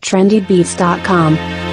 trendybeats.com.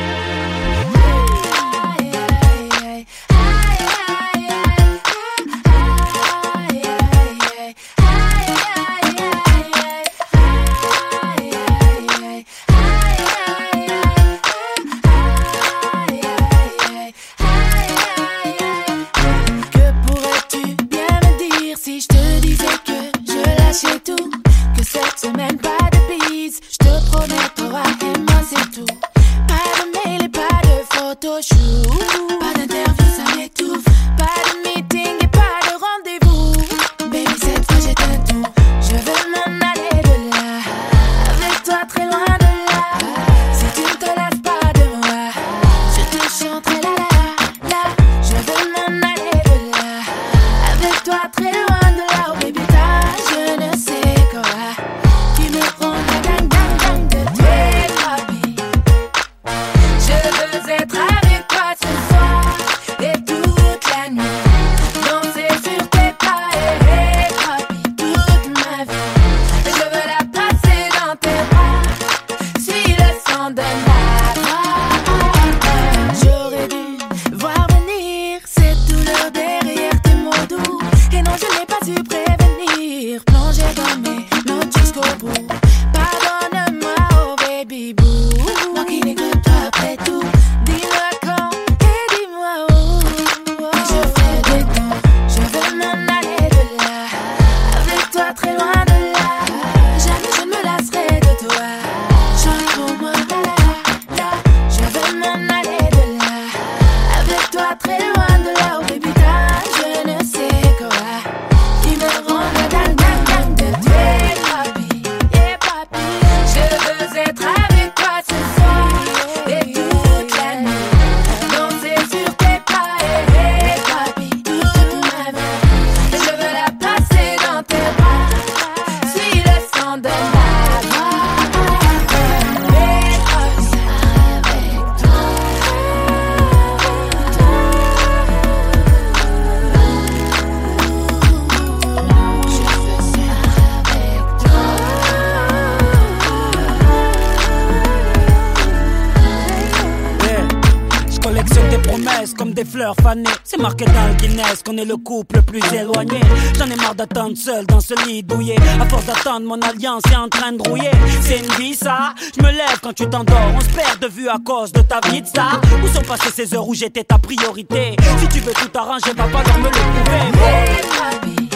C'est marqué dans le Guinness qu'on est le couple le plus éloigné. J'en ai marre d'attendre seul dans ce lit douillet. À force d'attendre, mon alliance est en train de rouiller. C'est une vie ça, je me lève quand tu t'endors. On se perd de vue à cause de ta vie de ça. Où sont passées ces heures où j'étais ta priorité? Si tu veux tout arranger, va falloir me le prouver. Yeah, papi,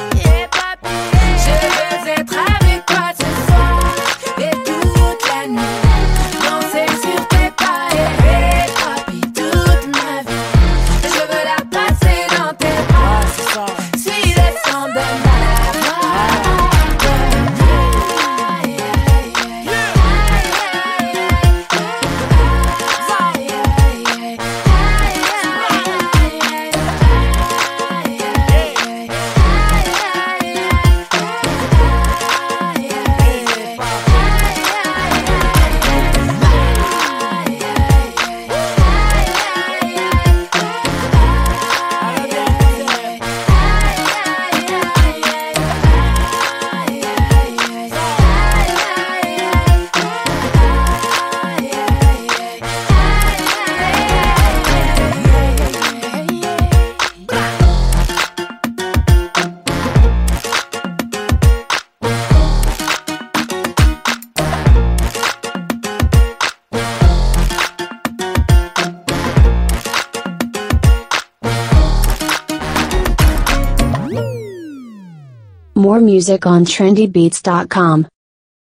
je veux être avec toi ce soir et toute la nuit. Danser sur tes pas et papi toute ma vie. Je veux la passer dans tes bras. Suis le son de ma voix. More music on trendybeats.com.